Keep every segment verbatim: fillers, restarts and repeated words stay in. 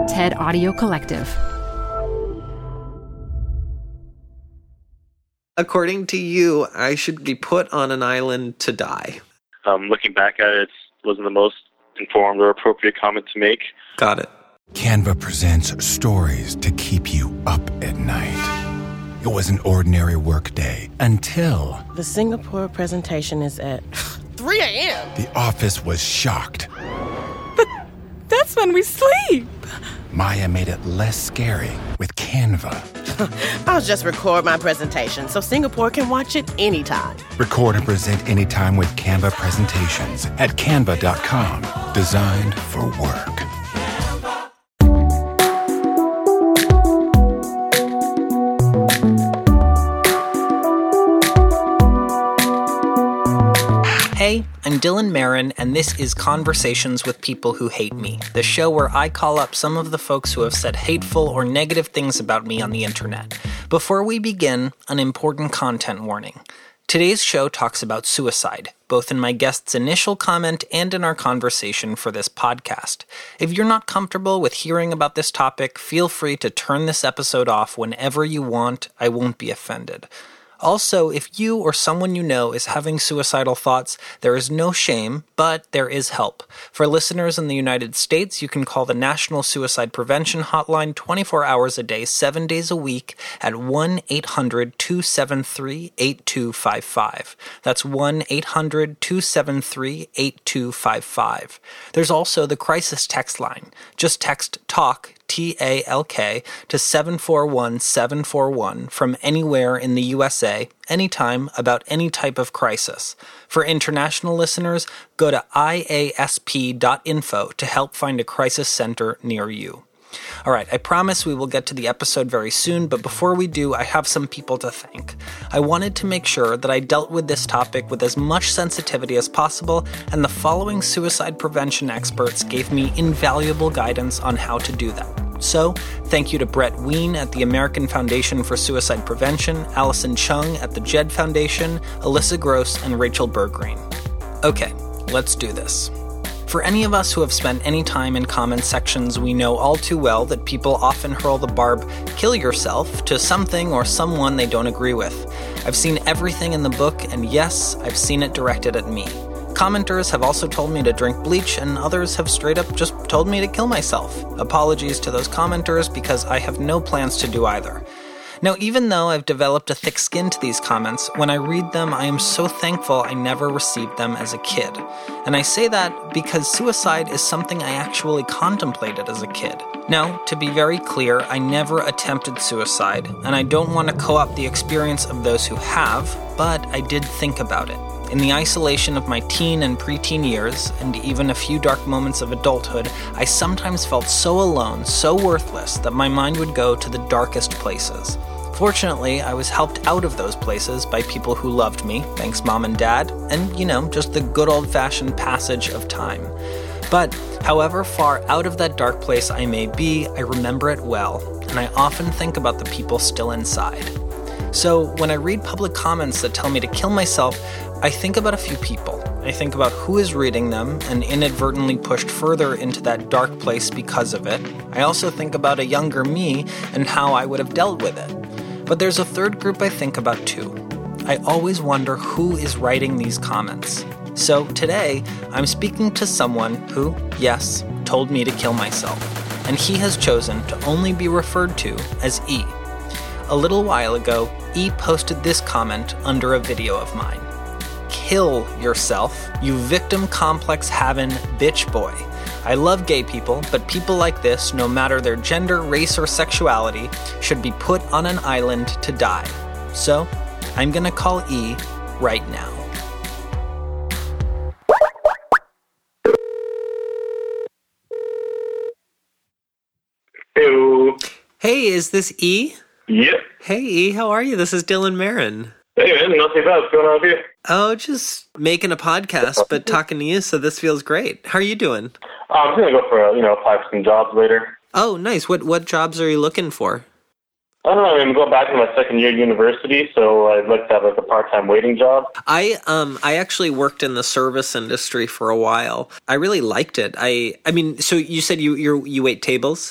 TED Audio Collective. According to you, I should be put on an island to die. Um, looking back at it, it wasn't the most informed or appropriate comment to make. Got it. Canva presents stories to keep you up at night. It was an ordinary workday until... The Singapore presentation is at three a.m. The office was shocked. But that's when we sleep. Maya made it less scary with Canva. I'll just record my presentation so Singapore can watch it anytime. Record and present anytime with Canva presentations at canva dot com. Designed for work. Hey, I'm Dylan Marin, and this is Conversations with People Who Hate Me, the show where I call up some of the folks who have said hateful or negative things about me on the internet. Before we begin, an important content warning. Today's show talks about suicide, both in my guest's initial comment and in our conversation for this podcast. If you're not comfortable with hearing about this topic, feel free to turn this episode off whenever you want. I won't be offended. Also, if you or someone you know is having suicidal thoughts, there is no shame, but there is help. For listeners in the United States, you can call the National Suicide Prevention Hotline twenty-four hours a day, seven days a week at one eight hundred two seven three eight two five five. That's one eight hundred two seven three eight two five five. There's also the crisis text line. Just text TALK, T A L K, to seven four one seven four one from anywhere in the U S A, anytime, about any type of crisis. For international listeners, go to I A S P dot info to help find a crisis center near you. All right, I promise we will get to the episode very soon, but before we do, I have some people to thank. I wanted to make sure that I dealt with this topic with as much sensitivity as possible, and the following suicide prevention experts gave me invaluable guidance on how to do that. So, thank you to Brett Ween at the American Foundation for Suicide Prevention, Allison Chung at the Jed Foundation, Alyssa Gross, and Rachel Bergreen. Okay, let's do this. For any of us who have spent any time in comment sections, we know all too well that people often hurl the barb, kill yourself, to something or someone they don't agree with. I've seen everything in the book, and yes, I've seen it directed at me. Commenters have also told me to drink bleach, and others have straight up just told me to kill myself. Apologies to those commenters, because I have no plans to do either. Now, even though I've developed a thick skin to these comments, when I read them, I am so thankful I never received them as a kid. And I say that because suicide is something I actually contemplated as a kid. Now, to be very clear, I never attempted suicide, and I don't want to co-opt the experience of those who have, but I did think about it. In the isolation of my teen and preteen years, and even a few dark moments of adulthood, I sometimes felt so alone, so worthless, that my mind would go to the darkest places. Fortunately, I was helped out of those places by people who loved me, thanks Mom and Dad, and, you know, just the good old-fashioned passage of time. But, however far out of that dark place I may be, I remember it well, and I often think about the people still inside. So, when I read public comments that tell me to kill myself, I think about a few people. I think about who is reading them and inadvertently pushed further into that dark place because of it. I also think about a younger me and how I would have dealt with it. But there's a third group I think about too. I always wonder who is writing these comments. So today, I'm speaking to someone who, yes, told me to kill myself. And he has chosen to only be referred to as E. A little while ago, E posted this comment under a video of mine. Kill yourself, you victim complex having bitch boy. I love gay people, but people like this, no matter their gender, race, or sexuality, should be put on an island to die. So, I'm gonna call E right now. Hello. Hey, is this E? Yep. Hey, E, how are you? This is Dylan Marin. Hey, man, not too bad. What's going on with you? Oh, just making a podcast, but talking to you, so this feels great. How are you doing? Uh, I'm going to go for, you know, apply for some jobs later. Oh, nice. What what jobs are you looking for? I don't know. I'm going back to my second year at university, so I'd like to have like a part-time waiting job. I um I actually worked in the service industry for a while. I really liked it. I I mean, so you said you you you wait tables?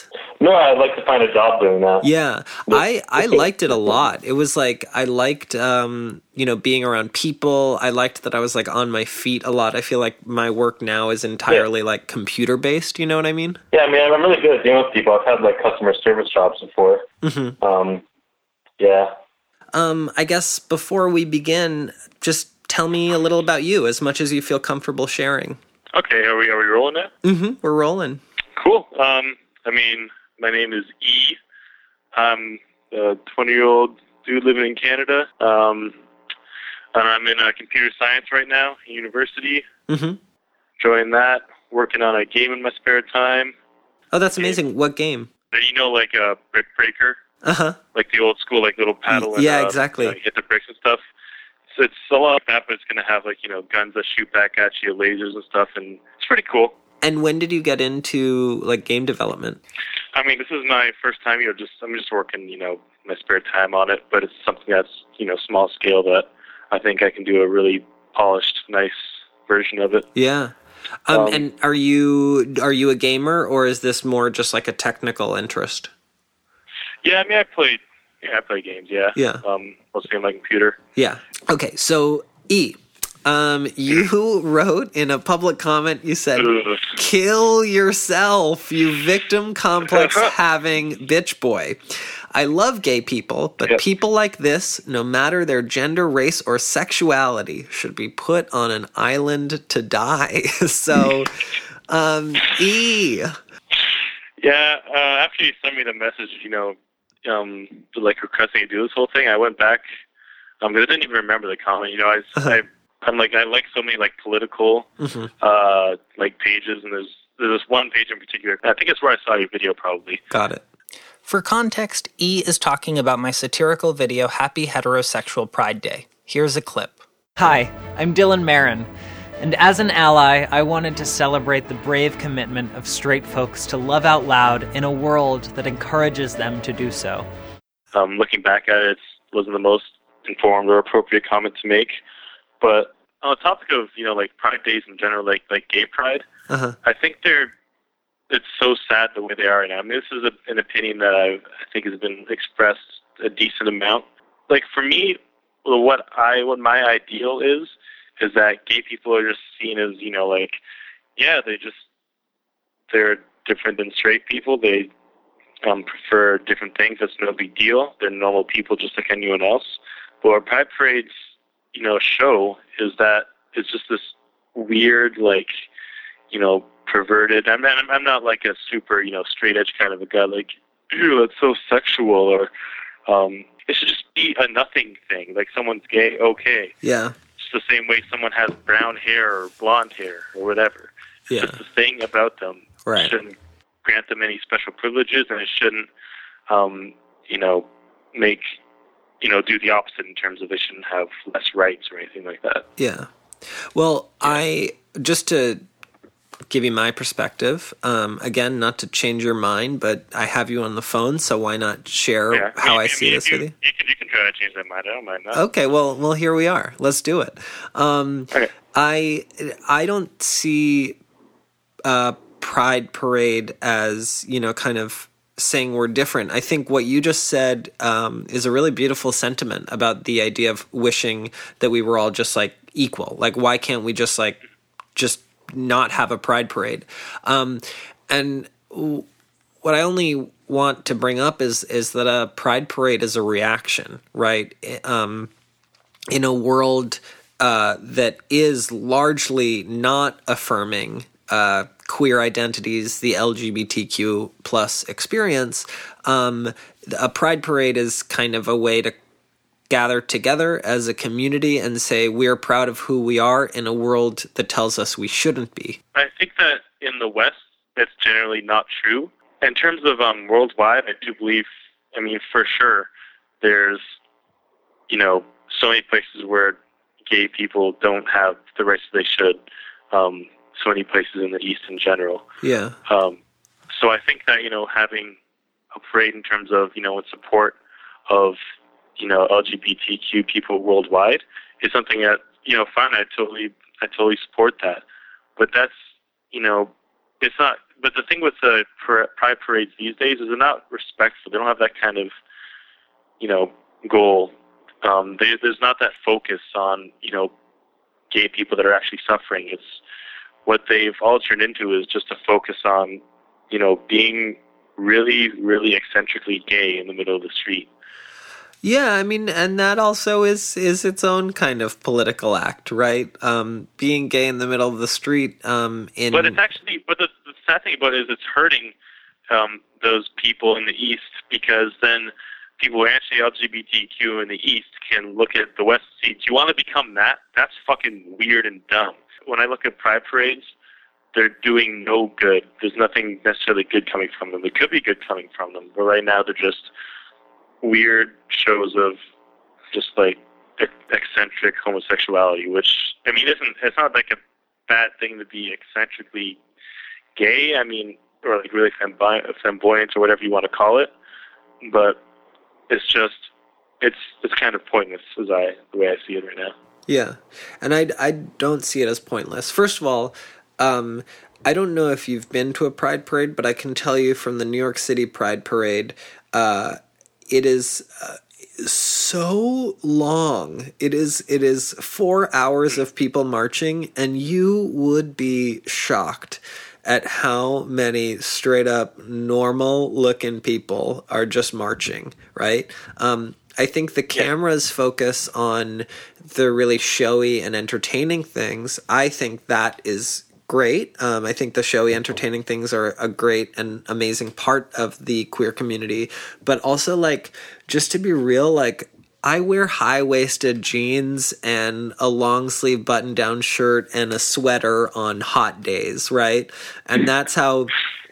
No, I'd like to find a job doing that. Yeah, I, I liked it a lot. It was like, I liked, um, you know, being around people. I liked that I was like on my feet a lot. I feel like my work now is entirely yeah. like computer based. You know what I mean? Yeah, I mean, I'm really good at dealing with people. I've had like customer service jobs before. Mm-hmm. Um, yeah. Um, I guess before we begin, just tell me a little about you, as much as you feel comfortable sharing. Okay, are we are we rolling now? Mm-hmm. We're rolling. Cool. Um, I mean, my name is E. I'm a twenty-year-old dude living in Canada. Um, and I'm in uh, computer science right now at university. Mm-hmm. Enjoying that. Working on a game in my spare time. Oh, that's amazing. Game. What game? You know, like a brick breaker? Uh-huh. Like the old school, like little paddle. And, yeah, uh, exactly. You know, hit the bricks and stuff. So it's a lot like that, but it's going to have, like, you know, guns that shoot back at you, lasers and stuff, and it's pretty cool. And when did you get into, like, game development? I mean, this is my first time, you know, just, I'm just working, you know, my spare time on it, but it's something that's, you know, small scale that I think I can do a really polished, nice version of it. Yeah. Um, um, and are you, are you a gamer, or is this more just like a technical interest? Yeah, I mean, I played, yeah, I play games, yeah. Yeah. Um, mostly on my computer. Yeah. Okay, so, E, um, you wrote in a public comment, you said, Ugh. "Kill yourself, you victim complex having bitch boy. I love gay people, but yep. people like this, no matter their gender, race, or sexuality, should be put on an island to die." So, um, E. Yeah, uh, after you sent me the message, you know, um, like requesting to do this whole thing, I went back, um, because I didn't even remember the comment. You know, I, I, I'm like, I like so many like political, mm-hmm. uh, like pages, and there's there's this one page in particular. I think it's where I saw your video, probably. Got it. For context, E is talking about my satirical video, Happy Heterosexual Pride Day. Here's a clip. Hi, I'm Dylan Marin. And as an ally, I wanted to celebrate the brave commitment of straight folks to love out loud in a world that encourages them to do so. Um, looking back at it, it wasn't the most informed or appropriate comment to make. But on the topic of, you know, like Pride Days in general, like like gay pride, uh-huh. I think they're, it's so sad the way they are now. I mean, this is a, an opinion that I've, I think has been expressed a decent amount. Like for me, what I what my ideal is, is that gay people are just seen as, you know, like, yeah, they just, they're different than straight people. They um, prefer different things. That's no big deal. They're normal people just like anyone else. But what Pride Parade's, you know, show is that it's just this weird, like, you know, perverted. I'm, I'm, I'm not like a super, you know, straight edge kind of a guy, like, ew, that's so sexual, or um, it should just be a nothing thing. Like, someone's gay, okay. Yeah. The same way someone has brown hair or blonde hair or whatever. Yeah. Just the thing about them. Right. It shouldn't grant them any special privileges, and it shouldn't, um, you know, make, you know, do the opposite in terms of they shouldn't have less rights or anything like that. Yeah. Well, I, just to give you my perspective, um, again, not to change your mind, but I have you on the phone, so why not share yeah. how I, I, I see mean, this you, with you? You can, you can try to change that mind. I don't mind that. Okay, well, well, here we are. Let's do it. Um, okay. I, I don't see uh, Pride Parade as, you know, kind of saying we're different. I think what you just said um, is a really beautiful sentiment about the idea of wishing that we were all just like equal. Like, why can't we just like just not have a Pride Parade? Um, and w- what I only want to bring up is is that a Pride Parade is a reaction, right? Um, in a world uh, that is largely not affirming uh, queer identities, the L G B T Q plus experience, um, a Pride Parade is kind of a way to gather together as a community and say we're proud of who we are in a world that tells us we shouldn't be. I think that in the West, it's generally not true. In terms of um, worldwide, I do believe, I mean, for sure, there's, you know, so many places where gay people don't have the rights they should, um, so many places in the East in general. Yeah. Um, so I think that, you know, having a parade in terms of, you know, in support of, you know, L G B T Q people worldwide is something that, you know, fine, I totally, I totally support that. But that's, you know, it's not, but the thing with the pride parades these days is they're not respectful. They don't have that kind of, you know, goal. Um, they, there's not that focus on, you know, gay people that are actually suffering. It's what they've all turned into is just a focus on, you know, being really, really eccentrically gay in the middle of the street. Yeah, I mean, and that also is is its own kind of political act, right? Um, being gay in the middle of the street. Um, in but it's actually, but the, the sad thing about it is it's hurting um, those people in the East, because then people who are anti-L G B T Q in the East can look at the West and see, do you want to become that? That's fucking weird and dumb. When I look at pride parades, they're doing no good. There's nothing necessarily good coming from them. There could be good coming from them, but right now they're just weird shows of just like eccentric homosexuality, which, I mean, isn't, it's not like a bad thing to be eccentrically gay, I mean, or like really flamboyant or whatever you want to call it, but it's just, it's it's kind of pointless as I the way I see it right now. Yeah, and I, I don't see it as pointless. First of all, um, I don't know if you've been to a pride parade, but I can tell you from the New York City Pride Parade, uh, it is uh, so long. It is it is four hours of people marching, and you would be shocked at how many straight up normal looking people are just marching, right? Um, I think the cameras yeah. focus on the really showy and entertaining things. I think that is great. Um, I think the showy, entertaining things are a great and amazing part of the queer community. But also, like, just to be real, like, I wear high-waisted jeans and a long-sleeve button-down shirt and a sweater on hot days, right? And that's how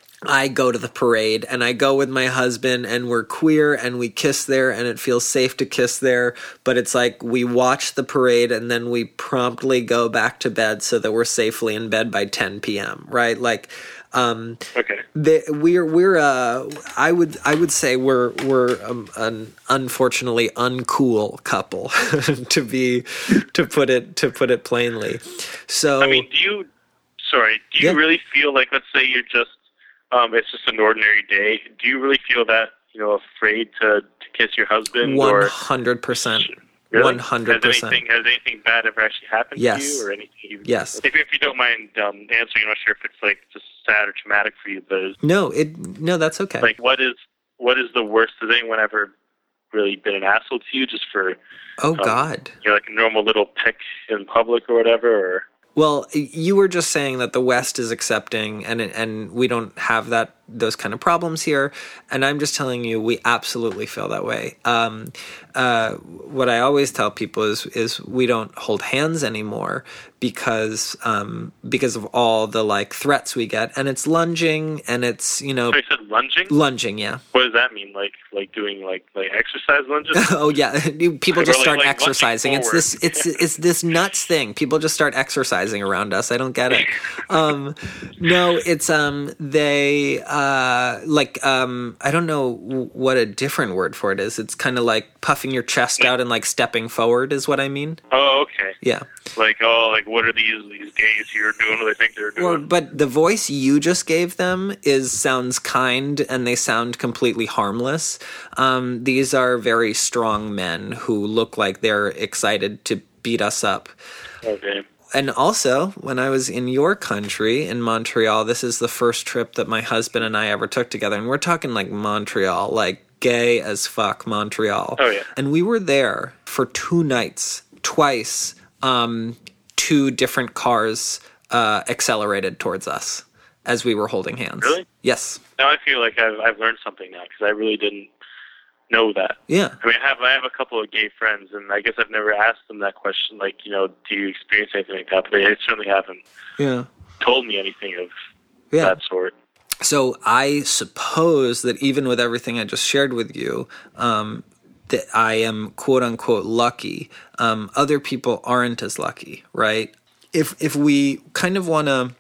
I go to the parade, and I go with my husband, and we're queer, and we kiss there, and it feels safe to kiss there, but it's like we watch the parade, and then we promptly go back to bed so that we're safely in bed by ten p.m., right? Like, um, okay. The, we're we're uh, I would I would say we're we're um, an unfortunately uncool couple to be to put it to put it plainly. So I mean, do you? Sorry, do you yeah. really feel like, let's say you're just um, it's just an ordinary day? Do you really feel that, you know, afraid to, to kiss your husband? One hundred percent. One hundred percent. Has anything bad ever actually happened yes. to you, or anything? You, yes. If, if you don't mind um, answering, I'm not sure if it's like just sad or traumatic for you, but it's, no, it no, that's okay. Like, what is what is the worst? Has anyone ever really been an asshole to you, just for? Oh um, God. You know, like a normal little pick in public or whatever, or. Well, you were just saying that the West is accepting, and and we don't have that those kind of problems here. And I'm just telling you, we absolutely feel that way. Um, uh, what I always tell people is is we don't hold hands anymore because um, because of all the like threats we get, and it's lunging, and it's you know. So you said lunging? Lunging, yeah. What does that mean? Like like doing like like exercise lunges? Oh yeah, people just like, start like exercising. It's this it's it's this nuts thing. People just start exercising around us. I don't get it. Um, no, it's um they uh like um I don't know what a different word for it is. It's kind of like puffing your chest out and like stepping forward is what I mean. Oh, okay. Yeah. Like, oh, like what are these these gays here doing? What do they think they're doing? Well, but the voice you just gave them is sounds kind, and they sound completely harmless. Um, these are very strong men who look like they're excited to beat us up. Okay. And also, when I was in your country, in Montreal, this is the first trip that my husband and I ever took together. And we're talking like Montreal, like gay as fuck Montreal. Oh, yeah. And we were there for two nights, twice, um, two different cars uh, accelerated towards us as we were holding hands. Really? Yes. Now I feel like I've, I've learned something now, because I really didn't know that. Yeah. I mean, I have I have a couple of gay friends, and I guess I've never asked them that question, like, you know, do you experience anything like that? But they certainly haven't yeah. told me anything of yeah. that sort. So I suppose that even with everything I just shared with you, um, that I am quote unquote lucky. Um, other people aren't as lucky, right? If if we kind of want to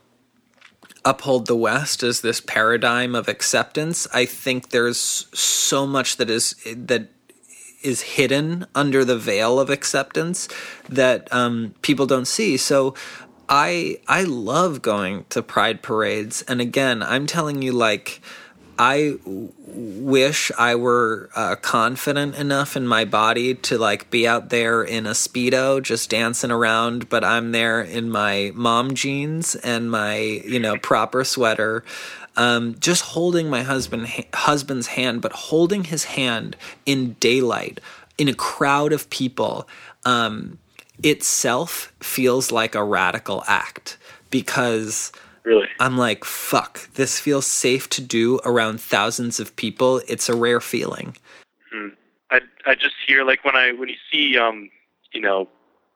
uphold the West as this paradigm of acceptance, I think there's so much that is that is hidden under the veil of acceptance that um, people don't see. So I I love going to pride parades, and again, I'm telling you, like, I w- wish I were uh, confident enough in my body to like be out there in a Speedo just dancing around, but I'm there in my mom jeans and my, you know, proper sweater, um, just holding my husband ha- husband's hand, but holding his hand in daylight in a crowd of people um, itself feels like a radical act, because Really? I'm like, fuck, this feels safe to do around thousands of people. It's a rare feeling. Hmm. I I just hear, like, when I when you see um you know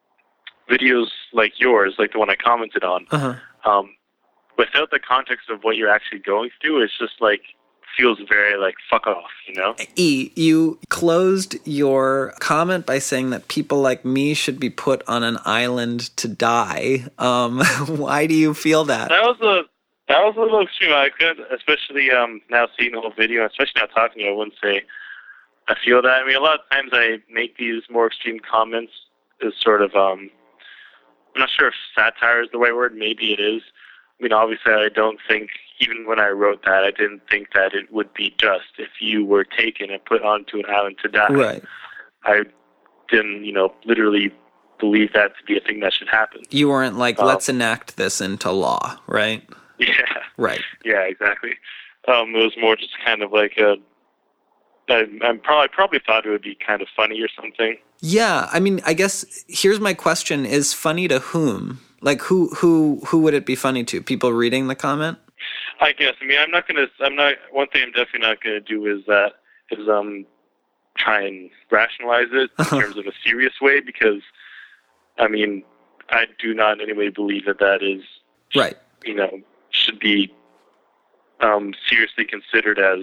videos like yours, like the one I commented on, Uh-huh. um without the context of what you're actually going through, it's just like feels very like fuck off, you know? E, you closed your comment by saying that people like me should be put on an island to die. Um, why do you feel that? That was a that was a little extreme. I could, especially um, now seeing the whole video, especially now talking to you, I wouldn't say I feel that. I mean, a lot of times I make these more extreme comments as sort of, um, I'm not sure if satire is the right word. Maybe it is. I mean, obviously, I don't think, even when I wrote that, I didn't think that it would be just if you were taken and put onto an island to die. Right. I didn't, you know, literally believe that to be a thing that should happen. You weren't like, Um, let's enact this into law, right? Yeah. Right. Yeah, exactly. Um, it was more just kind of like a. I, I'm probably probably thought it would be kind of funny or something. Yeah, I mean, I guess here's my question: is funny to whom? Like, who who who would it be funny to? People reading the comment? I guess. I mean, I'm not gonna. I'm not. One thing I'm definitely not gonna do is that is um try and rationalize it in terms of a serious way, because, I mean, I do not in any way believe that that is Right. You know, should be um, seriously considered as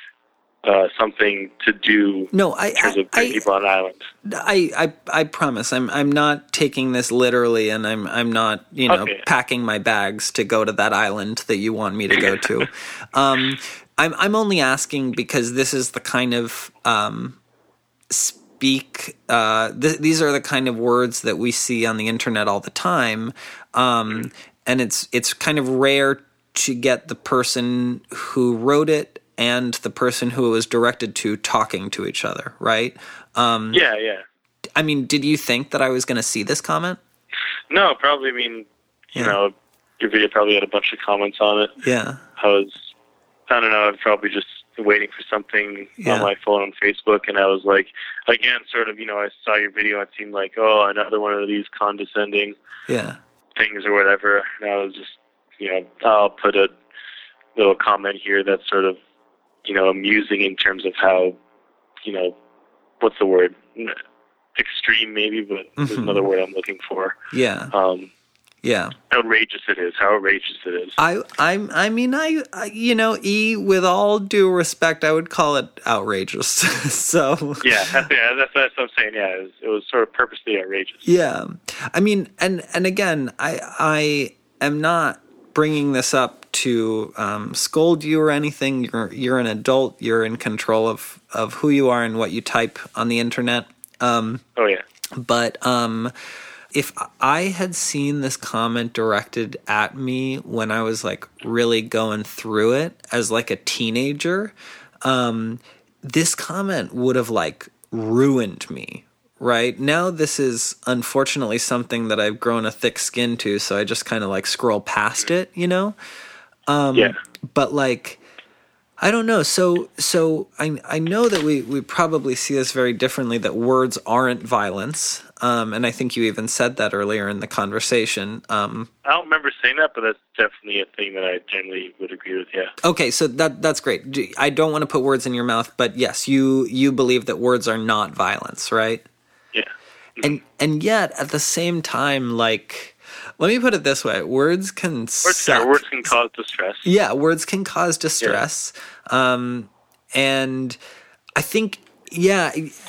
uh, something to do. No, I, in terms I, of putting I, people on an island. I, I, I promise. I'm, I'm not taking this literally, and I'm, I'm not, you know, Okay. packing my bags to go to that island that you want me to go to. um, I'm, I'm only asking because this is the kind of um, speak. Uh, th- these are the kind of words that we see on the internet all the time, um, and it's, it's kind of rare to get the person who wrote it and the person who it was directed to talking to each other, right? Um, Yeah, yeah. I mean, did you think that I was going to see this comment? No, probably. I mean, you Yeah. know, your video probably had a bunch of comments on it. Yeah. I was, I don't know, I was probably just waiting for something Yeah. on my phone on Facebook, and I was like, again, sort of, you know, I saw your video, and it seemed like, oh, another one of these condescending Yeah. things or whatever. And I was just, you know, I'll put a little comment here that's sort of, you know, amusing in terms of how, you know, what's the word? Extreme, maybe, but there's Mhm. another word I'm looking for. Yeah. Um, Yeah. outrageous it is. How outrageous it is. I, I, I mean, I, I, you know, E, with all due respect, I would call it outrageous. so. Yeah, that's, yeah, that's, that's what I'm saying. Yeah, it was, it was sort of purposely outrageous. Yeah. I mean, and, and again, I, I am not bringing this up to um, scold you or anything. You're, you're an adult. You're in control of, of who you are and what you type on the internet. Um, Oh, yeah. But um, if I had seen this comment directed at me when I was like really going through it as like a teenager, um, this comment would have like ruined me. Right now, this is unfortunately something that I've grown a thick skin to, so I just kind of like scroll past it, you know. Um, Yeah. But like, I don't know. So, so I I know that we, we probably see this very differently. That words aren't violence, um, and I think you even said that earlier in the conversation. Um, I don't remember saying that, but that's definitely a thing that I generally would agree with, yeah. okay, so that that's great. D- I don't want to put words in your mouth, but yes, you you believe that words are not violence, right? Yeah. And and yet at the same time, like, let me put it this way: words can Words, suck. words can cause distress. Yeah, words can cause distress. Um, and I think, yeah,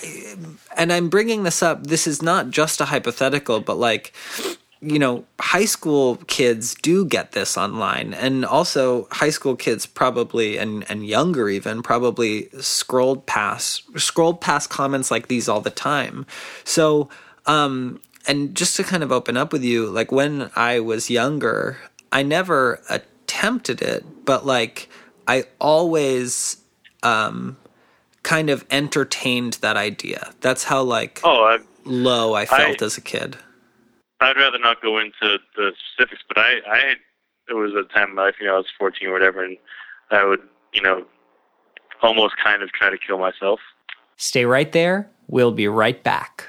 and I'm bringing this up. This is not just a hypothetical, but like, you know, high school kids do get this online. And also high school kids probably, and, and younger even, probably scrolled past, scrolled past comments like these all the time. So, um, and just to kind of open up with you, like when I was younger, I never attempted it, but like I always um, kind of entertained that idea. That's how like oh, I, low I felt I, as a kid. I'd rather not go into the specifics, but I, I there was a time in my life, you know, I was fourteen or whatever, and I would, you know, almost kind of try to kill myself. Stay right there. We'll be right back.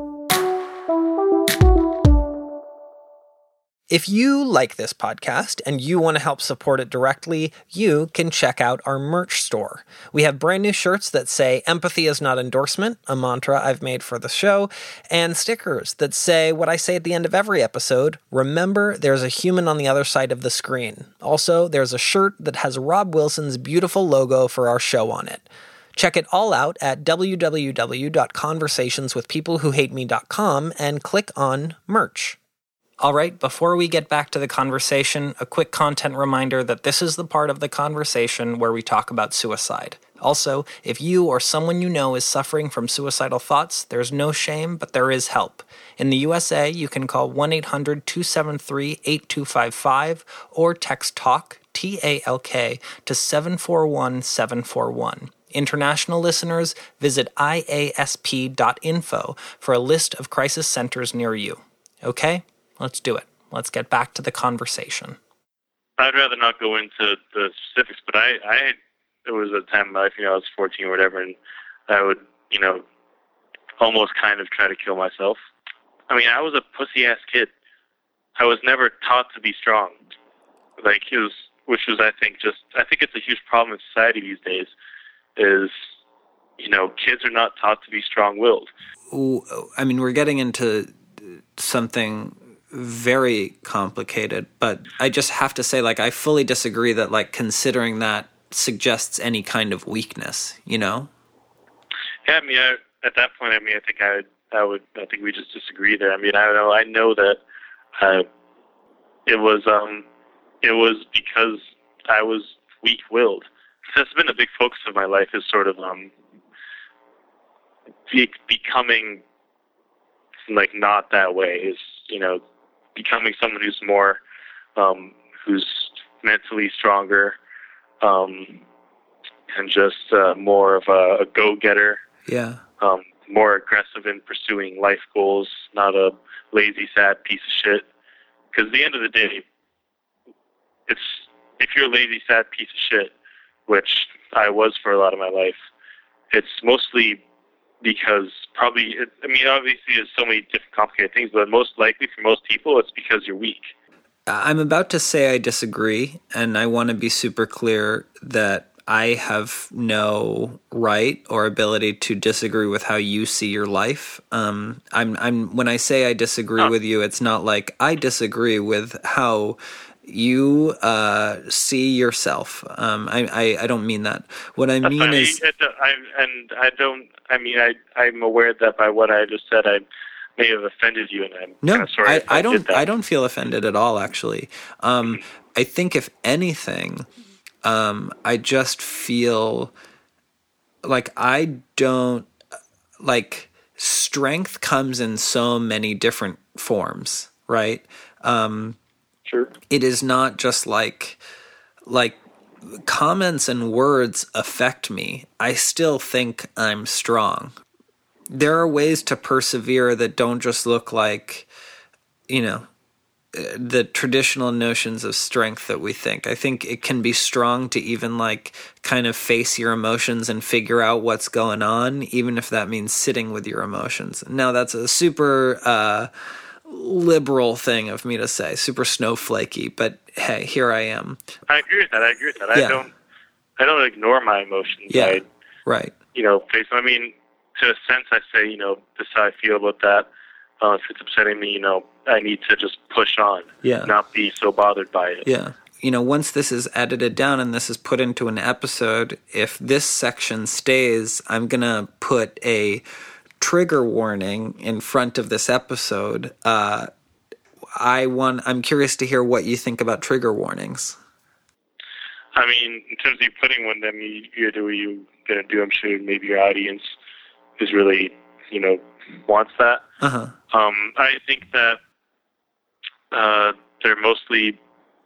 If you like this podcast and you want to help support it directly, you can check out our merch store. We have brand new shirts that say "Empathy is not endorsement," a mantra I've made for the show, and stickers that say what I say at the end of every episode: remember, there's a human on the other side of the screen. Also, there's a shirt that has Rob Wilson's beautiful logo for our show on it. Check it all out at w w w dot conversations with people who hate me dot com and click on merch. All right, before we get back to the conversation, a quick content reminder that this is the part of the conversation where we talk about suicide. Also, if you or someone you know is suffering from suicidal thoughts, there's no shame, but there is help. In the U S A, you can call one eight hundred two seven three eight two five five or text TALK, T A L K, to seven four one seven four one. International listeners, visit I A S P dot info for a list of crisis centers near you. Okay? Let's do it. Let's get back to the conversation. I'd rather not go into the specifics, but I, I there was a time in my life, you know, I was fourteen or whatever, and I would, you know, almost kind of try to kill myself. I mean, I was a pussy-ass kid. I was never taught to be strong. Like, it was, which was, I think, just, I think it's a huge problem in society these days, is, you know, kids are not taught to be strong-willed. I mean, we're getting into something very complicated, but I just have to say, like, I fully disagree that, like, considering that suggests any kind of weakness, you know? Yeah, I mean, I, at that point, I mean, I think I would, I would, I think we just disagree there. I mean, I don't know, I know that uh, it was, um, it was because I was weak-willed. That's been a big focus of my life, is sort of, um, be, becoming, like, not that way, is, you know, becoming someone who's more, um, who's mentally stronger, um, and just uh, more of a, a go-getter. Yeah. Um, more aggressive in pursuing life goals, not a lazy, sad piece of shit. Because at the end of the day, it's if you're a lazy, sad piece of shit, which I was for a lot of my life, it's mostly because probably, it, I mean, obviously there's so many different complicated things, but most likely for most people, it's because you're weak. I'm about to say I disagree, and I want to be super clear that I have no right or ability to disagree with how you see your life. Um, I'm, I'm, when I say I disagree oh. with you, it's not like I disagree with how you uh, see yourself. Um, I, I, I don't mean that. What I That's mean fine. is, I, and I don't. I mean, I, I'm aware that by what I just said, I may have offended you, and I'm no, kind of sorry. I, I don't. I, I don't feel offended at all. Actually, um, mm-hmm. I think if anything, um, I just feel like I don't like strength comes in so many different forms, right? Um, Sure. It is not just like like comments and words affect me. I still think I'm strong. There are ways to persevere that don't just look like, you know, the traditional notions of strength that we think. I think it can be strong to even like kind of face your emotions and figure out what's going on, even if that means sitting with your emotions. Now that's a super uh liberal thing of me to say, super snowflakey, but hey, here I am. I agree with that. I agree with that. Yeah. I don't. I don't ignore my emotions. Yeah. I, right. You know, face. I mean, to a sense, I say, you know, this is how I feel about that. Uh, if it's upsetting me, you know, I need to just push on. Yeah. Not be so bothered by it. Yeah. You know, once this is edited down and this is put into an episode, if this section stays, I'm gonna put a trigger warning in front of this episode. Uh, I want. I'm curious to hear what you think about trigger warnings. I mean, in terms of you putting one, I mean, you're doing you gonna do. I'm sure maybe your audience is really you know, wants that. Uh-huh. Um, I think that uh, they're mostly.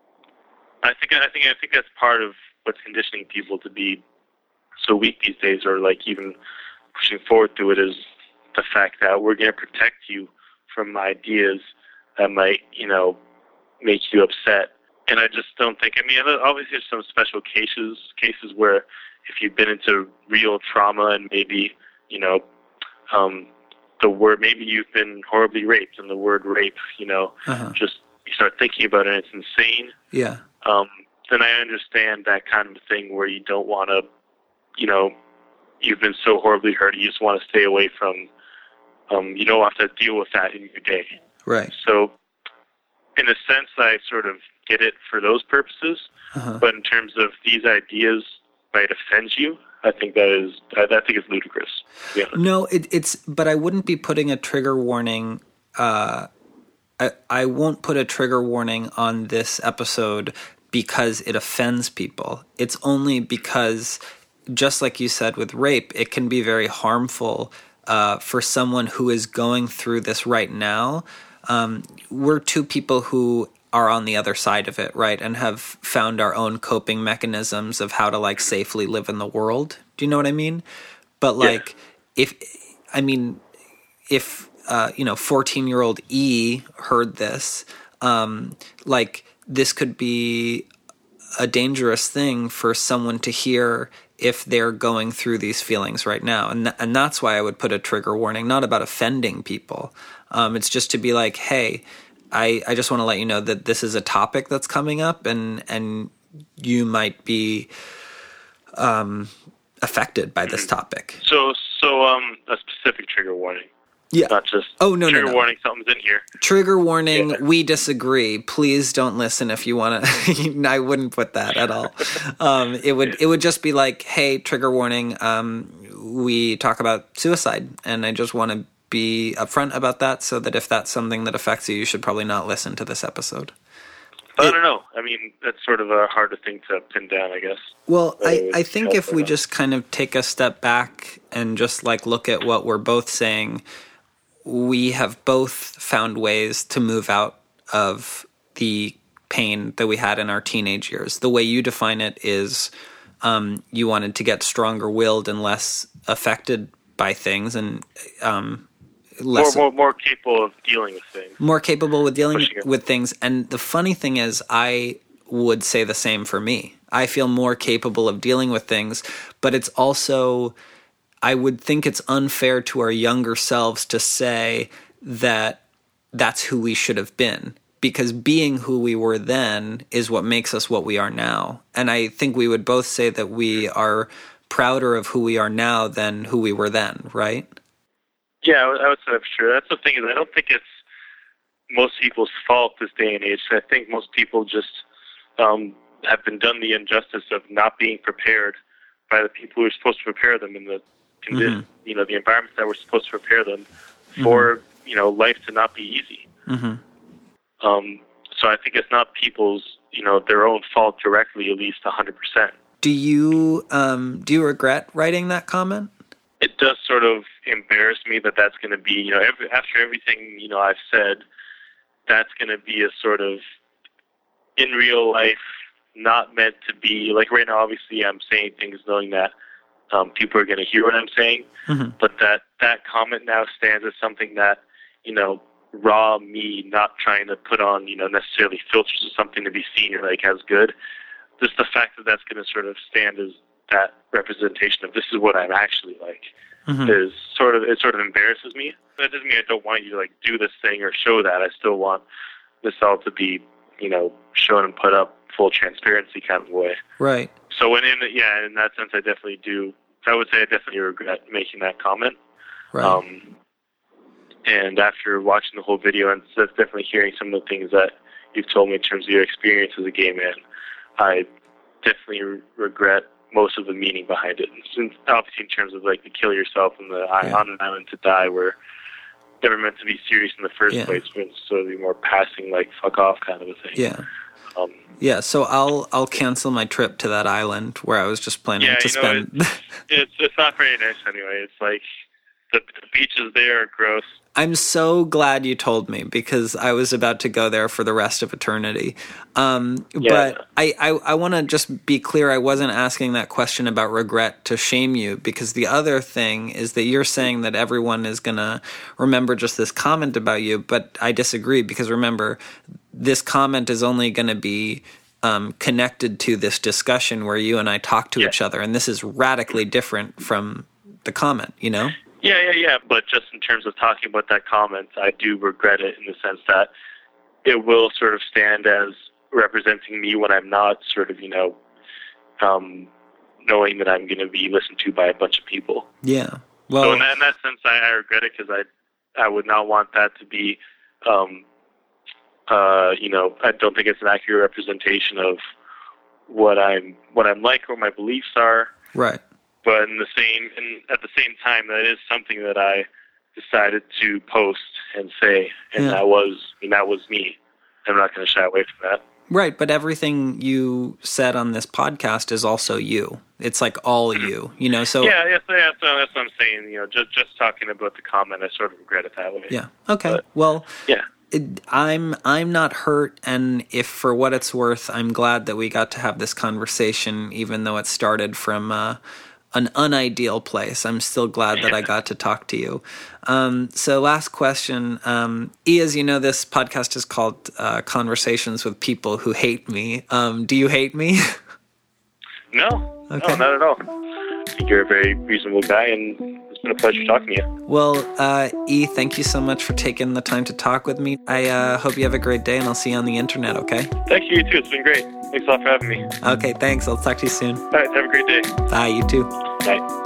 I think I think I think that's part of what's conditioning people to be so weak these days, or like even pushing forward through it, is the fact that we're going to protect you from ideas that might, you know, make you upset. And I just don't think, I mean, obviously there's some special cases, cases where if you've been into real trauma and maybe, you know, um, the word, maybe you've been horribly raped, and the word rape, you know, uh-huh. just, you start thinking about it and it's insane. Yeah. Um, then I understand that kind of thing where you don't want to, you know, you've been so horribly hurt, you just want to stay away from, um, you don't have to deal with that in your day. Right. So, in a sense, I sort of get it for those purposes, uh-huh. but in terms of these ideas might offend you, I think that is, I, I think it's ludicrous, to be honest. No, it, it's, but I wouldn't be putting a trigger warning, uh, I, I won't put a trigger warning on this episode because it offends people. It's only because, just like you said with rape, it can be very harmful uh, for someone who is going through this right now. Um, we're two people who are on the other side of it, right, and have found our own coping mechanisms of how to, like, safely live in the world. Do you know what I mean? But, like, yeah. if, I mean, if, uh, you know, fourteen-year-old E heard this, um, like, this could be a dangerous thing for someone to hear if they're going through these feelings right now. And th- and that's why I would put a trigger warning, not about offending people. Um, it's just to be like, hey, I, I just want to let you know that this is a topic that's coming up, and and you might be um, affected by this topic. So, so um, a specific trigger warning. Yeah. Not just oh, no, trigger no, no. warning, something's in here. Trigger warning, yeah. We disagree. Please don't listen if you want to. I wouldn't put that at all. Um, it would it would just be like, hey, trigger warning, um, we talk about suicide, and I just want to be upfront about that so that if that's something that affects you, you should probably not listen to this episode. But it, I don't know. I mean, that's sort of a harder thing to pin down, I guess. Well, I, I think if we just kind of take a step back and just like look at what we're both saying, we have both found ways to move out of the pain that we had in our teenage years. The way you define it is um, you wanted to get stronger-willed and less affected by things, and um, less more, more, more capable of dealing with things. More capable with dealing Pushing with things. And the funny thing is, I would say the same for me. I feel more capable of dealing with things, but it's also, I would think it's unfair to our younger selves to say that that's who we should have been, because being who we were then is what makes us what we are now. And I think we would both say that we are prouder of who we are now than who we were then, right? Yeah, I would say that's true. That's the thing, is I don't think it's most people's fault this day and age. I think most people just um, have been done the injustice of not being prepared by the people who are supposed to prepare them in the Mm-hmm. you know, the environments that were supposed to prepare them for, mm-hmm. you know, life to not be easy. Mm-hmm. Um, so I think it's not people's, you know, their own fault directly, at least one hundred percent. Do you, um, do you regret writing that comment? It does sort of embarrass me that that's going to be, you know, every, after everything, you know, I've said, that's going to be a sort of, in real life, not meant to be, like right now, obviously I'm saying things knowing that Um, people are going to hear what I'm saying, mm-hmm. but that, that comment now stands as something that, you know, raw me, not trying to put on, you know, necessarily filters or something to be seen or like as good. Just the fact that that's going to sort of stand as that representation of this is what I'm actually like mm-hmm. is sort of, it sort of embarrasses me. That doesn't mean I don't want you to like do this thing or show that. I still want this all to be, you know, shown and put up full transparency kind of way. Right. So when in yeah, in that sense, I definitely do. I would say I definitely regret making that comment. Right. Um, and after watching the whole video and definitely hearing some of the things that you've told me in terms of your experience as a gay man, I definitely re- regret most of the meaning behind it. And obviously, in terms of like the kill yourself and the yeah. on an island to die, were never meant to be serious in the first yeah. place. But it's sort of the more passing, like fuck off kind of a thing. Yeah. Um, yeah, so I'll I'll cancel my trip to that island where I was just planning yeah, to you know, spend. It's, it's it's not very nice anyway. It's like the, the beaches there are gross. I'm so glad you told me, because I was about to go there for the rest of eternity. Um, Yeah. But I, I, I want to just be clear, I wasn't asking that question about regret to shame you, because the other thing is that you're saying that everyone is going to remember just this comment about you, but I disagree, because remember, this comment is only going to be um, connected to this discussion where you and I talk to Yeah. each other, and this is radically different from the comment, you know? Yeah, yeah, yeah. But just in terms of talking about that comment, I do regret it in the sense that it will sort of stand as representing me when I'm not sort of, you know, um, knowing that I'm going to be listened to by a bunch of people. Yeah. Well, so in that, in that sense, I, I regret it, because I, I would not want that to be, um, uh, you know, I don't think it's an accurate representation of what I'm, what I'm like, or what my beliefs are. right. But in the same, and at the same time, that is something that I decided to post and say, and Yeah. that was, I mean, that was me. I'm not going to shy away from that. Right, but everything you said on this podcast is also you. It's like all you, you know, so... Yeah, yeah, so, yeah, so that's what I'm saying. You know, just just talking about the comment, I sort of regret it that way. Yeah, okay. But, well, yeah. it, I'm I'm not hurt, and if for what it's worth, I'm glad that we got to have this conversation, even though it started from... Uh, an unideal place. I'm still glad that I got to talk to you. Um, so last question. Um, E, as you know, this podcast is called uh, Conversations with People Who Hate Me. Um, do you hate me? No, Okay. no, not at all. I think you're a very reasonable guy, and it's been a pleasure talking to you. Well, uh, E, thank you so much for taking the time to talk with me. I uh, hope you have a great day, and I'll see you on the internet, okay? Thank you, you too. It's been great. Thanks a lot for having me. Okay, thanks. I'll talk to you soon. All right, have a great day. Bye, you too. Bye.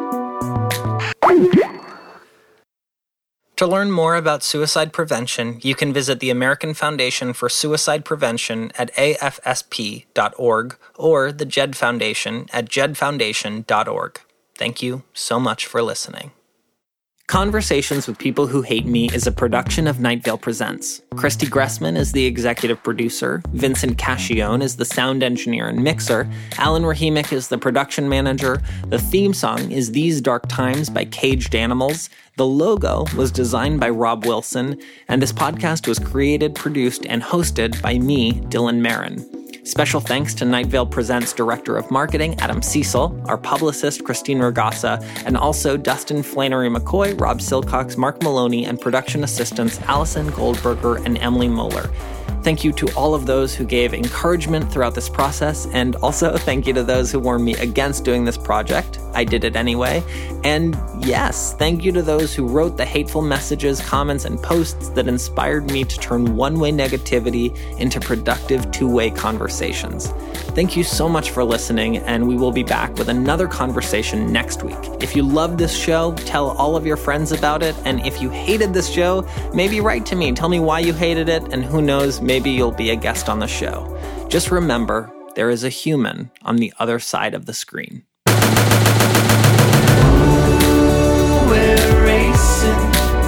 To learn more about suicide prevention, you can visit the American Foundation for Suicide Prevention at A F S P dot org or the Jed Foundation at jed foundation dot org. Thank you so much for listening. Conversations with People Who Hate Me is a production of Night Vale Presents. Christy Gressman is the executive producer, Vincent Cascione is the sound engineer and mixer, Alan Rahimic is the production manager, the theme song is These Dark Times by Caged Animals, the logo was designed by Rob Wilson, and this podcast was created, produced, and hosted by me, Dylan Marin. Special thanks to Night Vale Presents Director of Marketing, Adam Cecil, our publicist, Christine Ragassa, and also Dustin Flannery McCoy, Rob Silcox, Mark Maloney, and production assistants Allison Goldberger and Emily Moeller. Thank you to all of those who gave encouragement throughout this process, and also thank you to those who warned me against doing this project. I did it anyway. And yes, thank you to those who wrote the hateful messages, comments, and posts that inspired me to turn one-way negativity into productive two-way conversations. Thank you so much for listening, and we will be back with another conversation next week. If you love this show, tell all of your friends about it, and if you hated this show, maybe write to me, tell me why you hated it, and who knows, maybe you'll be a guest on the show. Just remember, there is a human on the other side of the screen. We're racing,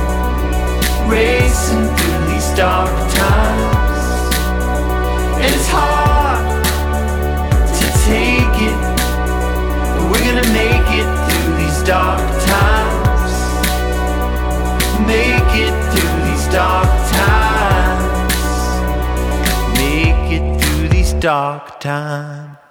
racing through these dark times. And it's hard to take it, but we're gonna make it through these dark times. Make it through these dark times. Make it through these dark times.